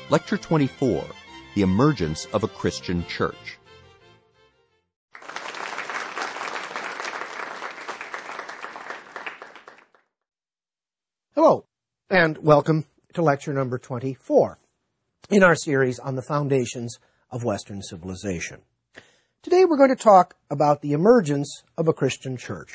Lecture 24, The Emergence of a Christian Church. Hello, and welcome to lecture number 24 in our series on the foundations of Western civilization. Today we're going to talk about the emergence of a Christian church.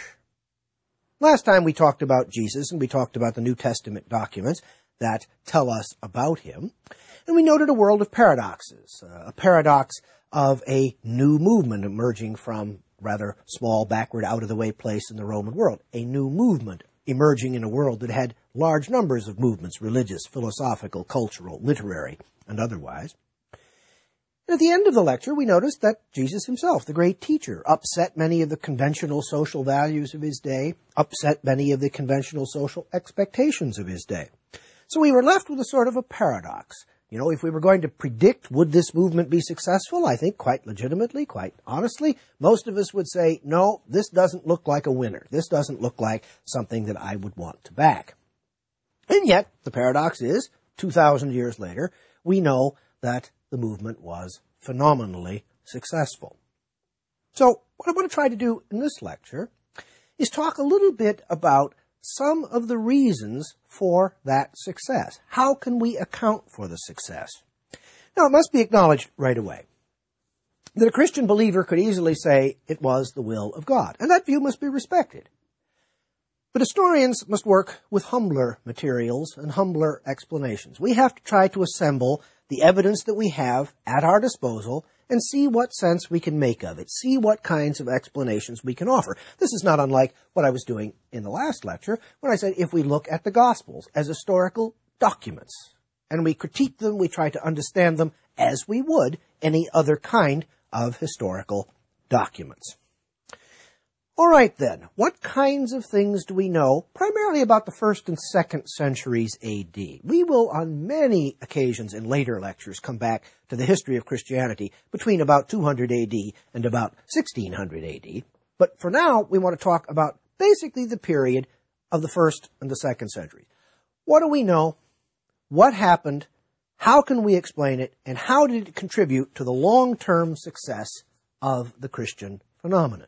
Last time we talked about Jesus and we talked about the New Testament documents that tell us about him, and we noted a world of paradoxes, a paradox of a new movement emerging from rather small, backward, out-of-the-way place in the Roman world, a new movement emerging in a world that had large numbers of movements, religious, philosophical, cultural, literary, and otherwise. And at the end of the lecture, we noticed that Jesus himself, the great teacher, upset many of the conventional social values of his day, upset many of the conventional social expectations of his day. So we were left with a sort of a paradox. You know, if we were going to predict, would this movement be successful? I think quite legitimately, quite honestly, most of us would say, no, this doesn't look like a winner. This doesn't look like something that I would want to back. And yet, the paradox is, 2,000 years later, we know that the movement was phenomenally successful. So, what I want to try to do in this lecture is talk a little bit about some of the reasons for that success. How can we account for the success? Now, it must be acknowledged right away that a Christian believer could easily say it was the will of God, and that view must be respected. But historians must work with humbler materials and humbler explanations. We have to try to assemble the evidence that we have at our disposal and see what sense we can make of it, see what kinds of explanations we can offer. This is not unlike what I was doing in the last lecture when I said if we look at the Gospels as historical documents and we critique them, we try to understand them as we would any other kind of historical documents. All right, then, what kinds of things do we know primarily about the 1st and 2nd centuries A.D.? We will, on many occasions in later lectures, come back to the history of Christianity between about 200 A.D. and about 1600 A.D., but for now, we want to talk about basically the period of the 1st and the 2nd centuries. What do we know? What happened? How can we explain it? And how did it contribute to the long-term success of the Christian phenomenon?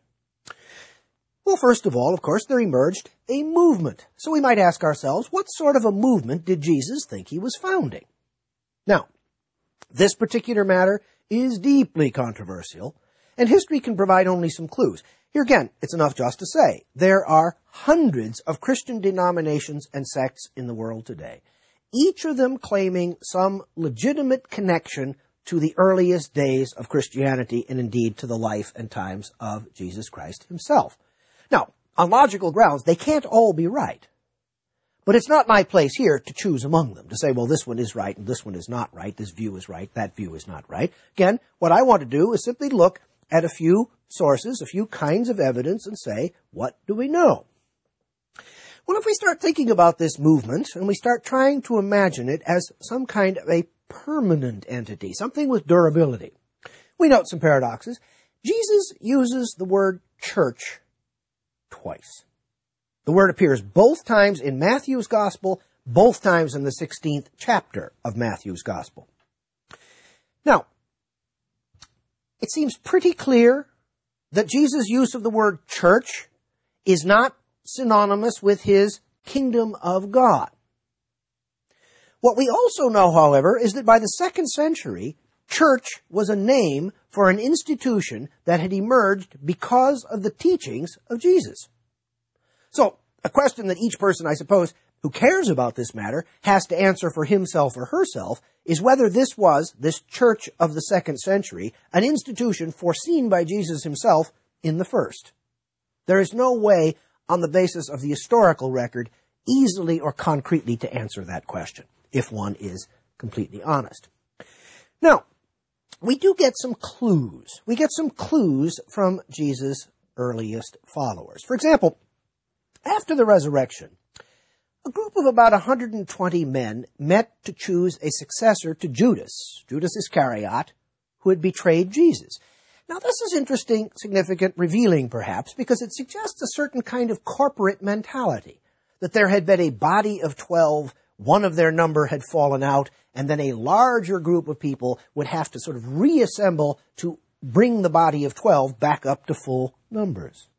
Well, first of all, of course, there emerged a movement. So we might ask ourselves, what sort of a movement did Jesus think he was founding? Now, this particular matter is deeply controversial, and history can provide only some clues. Here again, it's enough just to say, there are hundreds of Christian denominations and sects in the world today, each of them claiming some legitimate connection to the earliest days of Christianity and indeed to the life and times of Jesus Christ himself. Now, on logical grounds, they can't all be right. But it's not my place here to choose among them, to say, well, this one is right and this one is not right, this view is right, that view is not right. Again, what I want to do is simply look at a few sources, a few kinds of evidence, and say, what do we know? Well, if we start thinking about this movement and we start trying to imagine it as some kind of a permanent entity, something with durability, we note some paradoxes. Jesus uses the word church twice. The word appears both times in Matthew's Gospel, both times in the 16th chapter of Matthew's Gospel. Now, it seems pretty clear that Jesus' use of the word church is not synonymous with his kingdom of God. What we also know, however, is that by the 2nd century, church was a name for an institution that had emerged because of the teachings of Jesus. So, a question that each person, I suppose, who cares about this matter has to answer for himself or herself is whether this church of the 2nd century, an institution foreseen by Jesus himself in the 1st. There is no way, on the basis of the historical record, easily or concretely to answer that question, if one is completely honest. Now, we do get some clues. We get some clues from Jesus' earliest followers. For example, after the resurrection, a group of about 120 men met to choose a successor to Judas Iscariot, who had betrayed Jesus. Now, this is interesting, significant, revealing perhaps, because it suggests a certain kind of corporate mentality, that there had been a body of 12 one of their number had fallen out, and then a larger group of people would have to sort of reassemble to bring the body of 12 back up to full numbers.